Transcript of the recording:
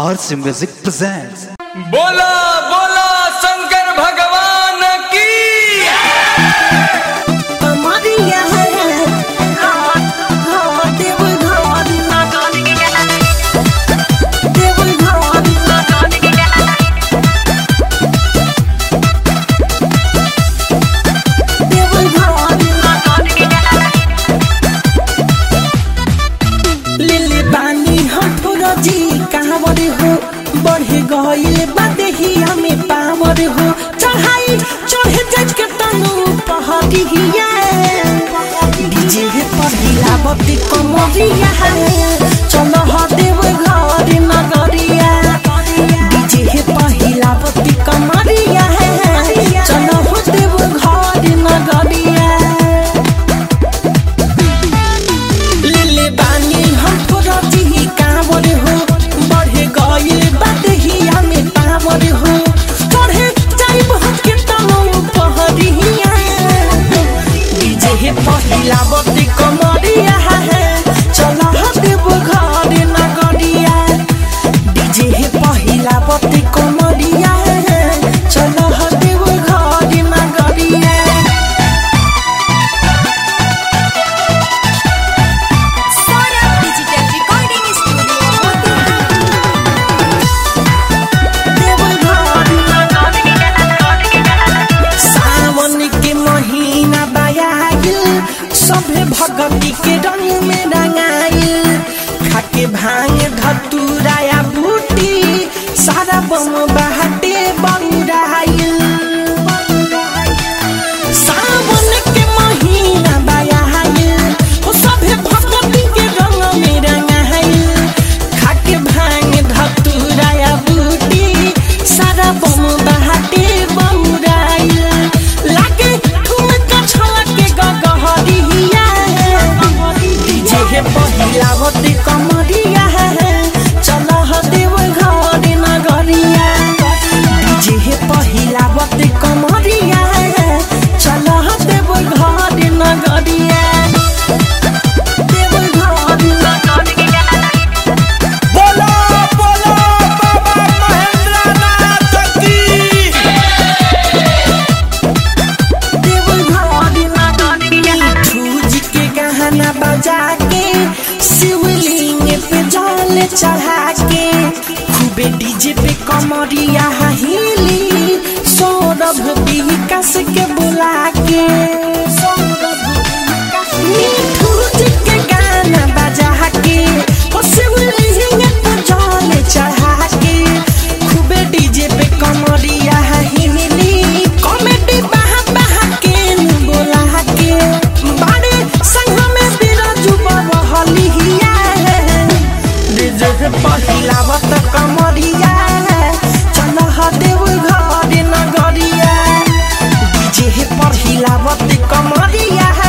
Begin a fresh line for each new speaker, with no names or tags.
RC Music presents.
बोला बोला शंकर भगवान की।
बढ़े गईल बादेहिया में पावर हो चढ़ाई चढ़े जज के तनु पहटिया डीजे पर हिलावती कमरिया चलो ह देव घर नगरिया डीजे पर हिलावती कमरिया चलो ह देव घर नगरिया लिले बानी हम थोड़ा जी कांवर हो बढ़े गईल बादेहिया में पावर हो चढ़े जाइब हम के तनु पहरिया डीजे पहिलावती कमरिया चलो ह देव घर नगरिया डीजे पहिलावती कमरिया चलो ह देव घर नगरिया सभे भगती के रंग में रंगाइल खाके भांग धतुराया बूटी सारा बम बहाटे बंगाइल सावन के महीना बायाइल ओ सभे भगती के रंग में रंगाइल खाके भांग धतुराया बूटी सारा बम बहाटे बंगाइल लागे ठुमका छलके गगहरी पहिलावती कमरिया चलो ह देव घर नगरिया डीजे पहिलावती कमरिया चलो ह देव घर नगरिया देव घर नगरिया
बोला बोला बाबा महेंद्रनाथ की।
देव घर नगरिया ठूज के गहना बजा के शिवलिंग पे जल चढ़ा के खूबे डीजे पे कमरिया हिली सौरभ विकास के बुला के ठूज के गाना बजा के ओ शिवलिंग पे जल चढ़ा के खूबे डीजे पे कमरिया हिली कॉमेडी बहा बहा के बुला के बारे संग में बिराजू बहलिया डीजे पहिलावत कमरिया चलो ह देव घर नगरिया डीजे पहिलावत कमरिया